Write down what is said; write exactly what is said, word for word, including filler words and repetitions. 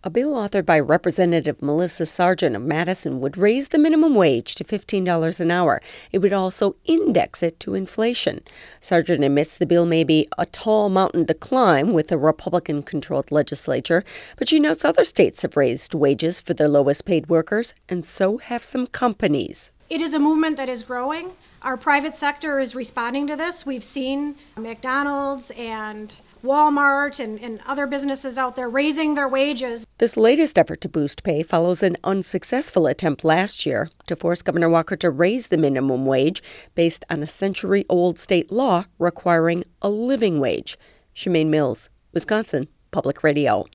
A bill authored by Representative Melissa Sargent of Madison would raise the minimum wage to fifteen dollars an hour. It would also index it to inflation. Sargent admits the bill may be a tall mountain to climb with a Republican-controlled legislature, but she notes other states have raised wages for their lowest-paid workers, and so have some companies. It is a movement that is growing. Our private sector is responding to this. We've seen McDonald's and Walmart and, and other businesses out there raising their wages. This latest effort to boost pay follows an unsuccessful attempt last year to force Governor Walker to raise the minimum wage based on a century-old state law requiring a living wage. Shemaine Mills, Wisconsin Public Radio.